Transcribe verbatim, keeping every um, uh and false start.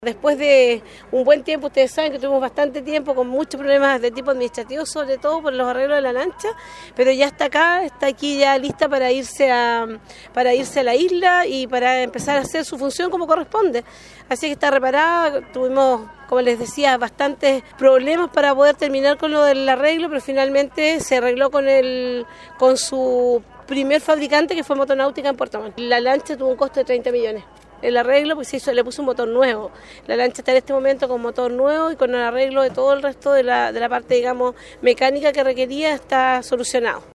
Después de un buen tiempo, ustedes saben que tuvimos bastante tiempo con muchos problemas de tipo administrativo, sobre todo por los arreglos de la lancha, pero ya está acá, está aquí ya lista para irse a, para irse a la isla y para empezar a hacer su función como corresponde. Así que está reparada, tuvimos, como les decía, bastantes problemas para poder terminar con lo del arreglo, pero finalmente se arregló con, el, con su primer fabricante, que fue Motonáutica en Puerto Montt. La lancha tuvo un costo de treinta millones. El arreglo, pues se hizo, le puso un motor nuevo. La lancha está en este momento con motor nuevo y con el arreglo de todo el resto de la, de la parte, digamos, mecánica que requería, está solucionado.